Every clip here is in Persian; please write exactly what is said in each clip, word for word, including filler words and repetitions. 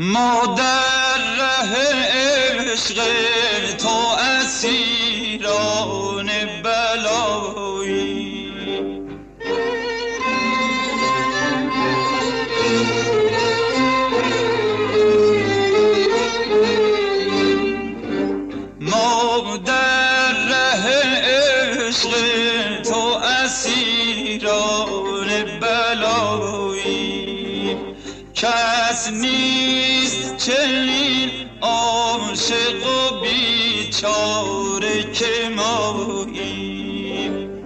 ما در ره عشق تو اسیران بلایی، ما در ره عشق تو اسیران بلایی، کس نیست چنین عاشق و بیچاره که ماییم.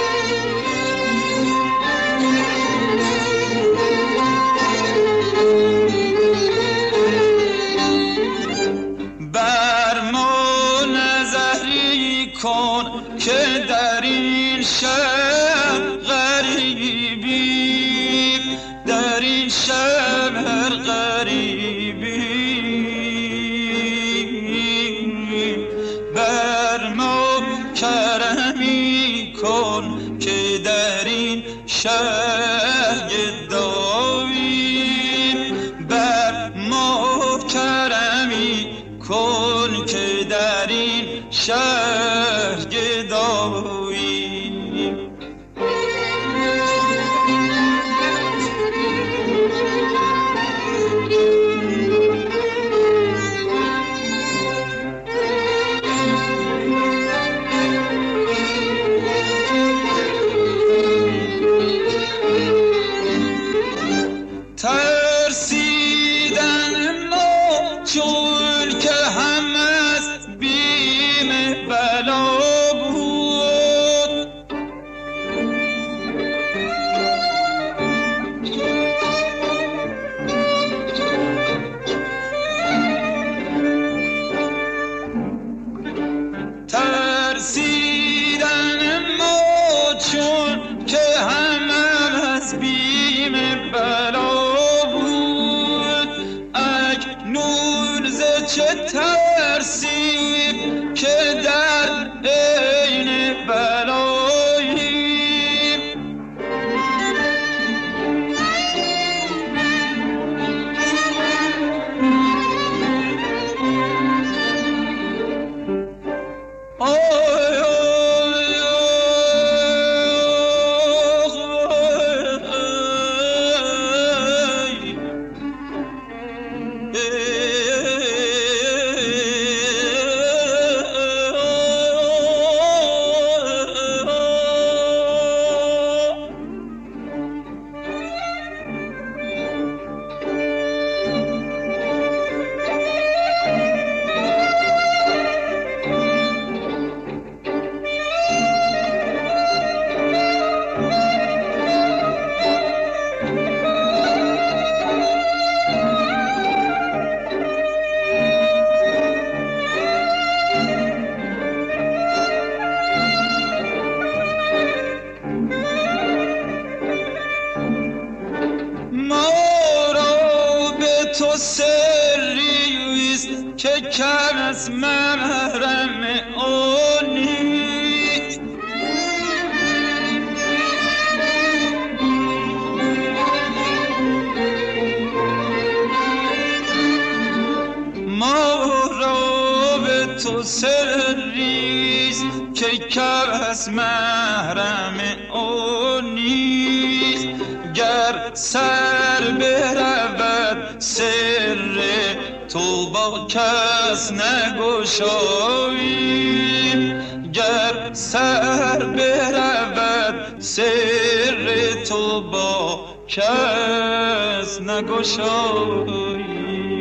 بر ما نظری کن که در این شهر غریبی، در این شهر غریبی، بر ما کرمی کن که در این شهر گداییم، بر ما کرمی کن که در این شهر گداییم. ترسیدن ما چون که هم از بیم بلا بود، ترسیدن ما چون که هم از بیم بلا چه ترسیم که در عین بلاییم. آی تو سریست که کس محرم آن نیست، ما را به تو سریست که کس محرم آن نیست، گر سر برود سر تو با کس نگشاییم، گر سر برود سر تو با کس نگشاییم.